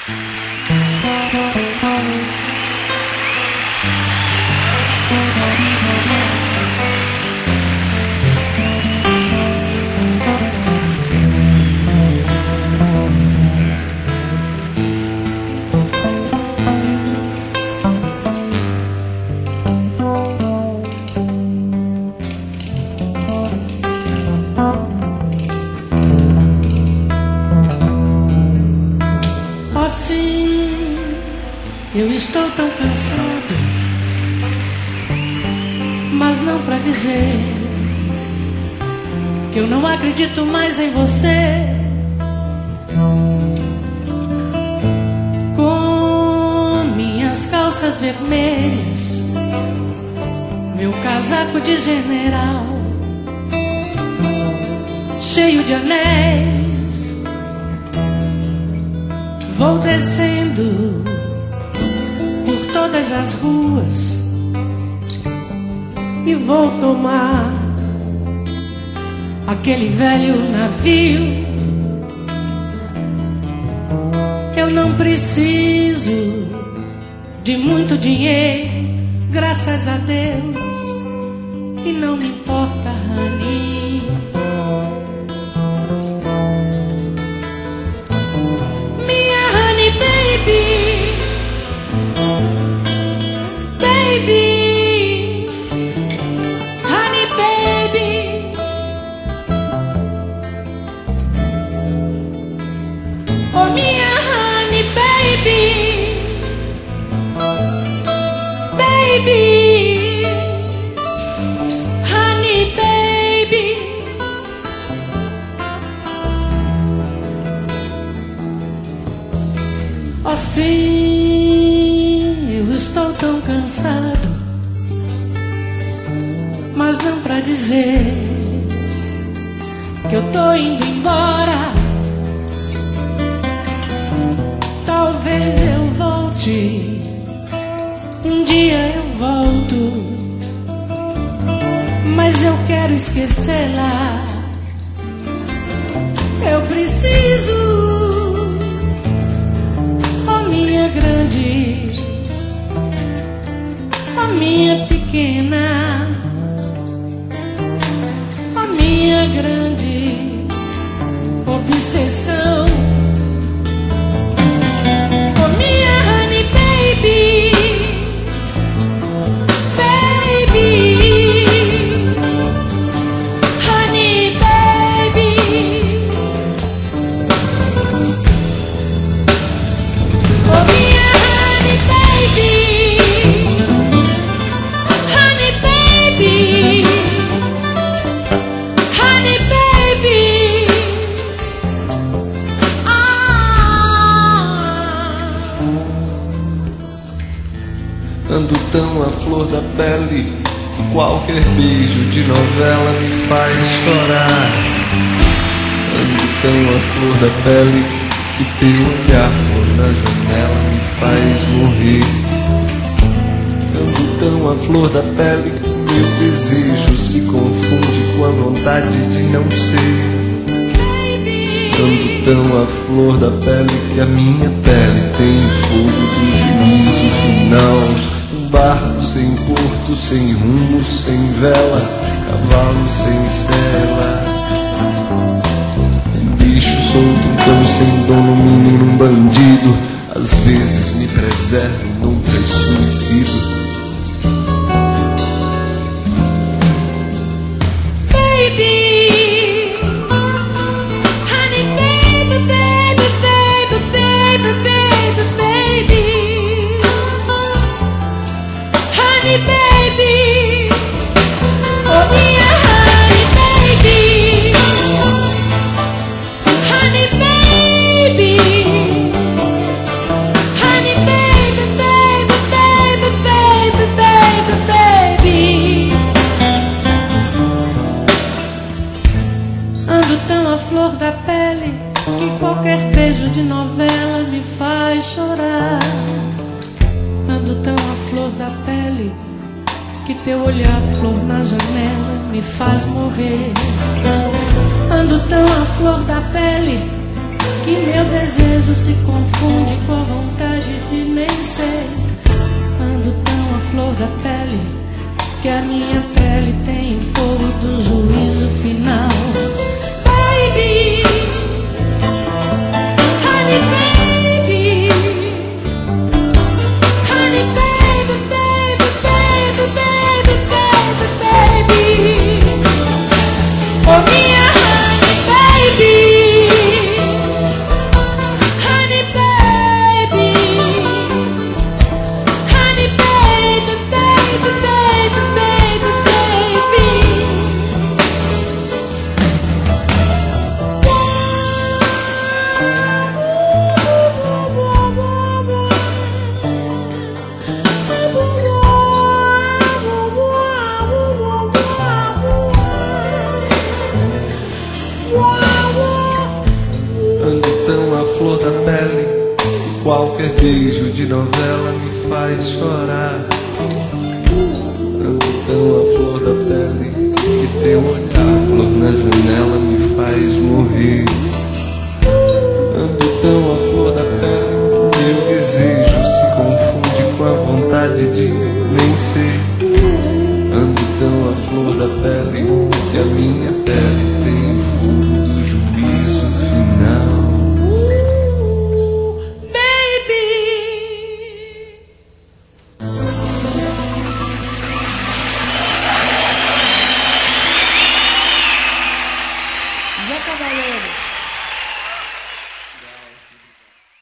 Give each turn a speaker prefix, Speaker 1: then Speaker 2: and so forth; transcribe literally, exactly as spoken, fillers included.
Speaker 1: Assim, eu estou tão cansado, mas não pra dizer que eu não acredito mais em você. Com minhas calças vermelhas, meu casaco de general, cheio de anéis, vou descendo por todas as ruas e vou tomar aquele velho navio. Eu não preciso de muito dinheiro, graças a Deus, e não me importa, honey. Minha honey baby, baby, honey baby. Oh minha honey baby, baby, honey baby. Assim, eu estou tão cansado, mas não pra dizer que eu tô indo embora. Talvez eu volte, um dia eu volto, mas eu quero esquecê-la. Eu preciso, oh minha grande, oh minha pequena, oh minha grande obsessão. Oh minha honey baby, baby, honey baby. Oh minha honey baby, honey baby, honey baby.
Speaker 2: Ando tão à flor da pele que qualquer beijo de novela me faz chorar. Ando tão à flor da pele que teu olhar flor na janela me faz morrer. Ando tão à flor da pele que meu desejo se confunde com a vontade de não ser. Ando tão à flor da pele que a minha pele tem o fogo do juízo final. Um barco sem porto, sem rumo, sem vela, cavalo sem sela. Um bicho solto, um cão sem dono, um menino, um bandido, às vezes me preservo num três-suicídio.
Speaker 1: De novela me faz chorar. Ando tão à flor da pele que teu olhar flor na janela me faz morrer. Ando tão à flor da pele que meu desejo se confunde com a vontade de nem ser. Ando tão à flor da pele que a minha pele tem fogo do juízo final. Baby, honey baby, honey baby, baby, baby, baby, baby, baby, oh minha honey baby, honey baby, honey baby, baby, baby, baby, baby.
Speaker 2: Ando tão à flor da pele que qualquer beijo de novela me faz chorar. Ando tão à flor da pele que teu olhar, flor na janela, me faz morrer. Ando tão à flor da pele que meu desejo se confunde com a vontade de nem ser. Ando tão à flor da pele que a minha pele tem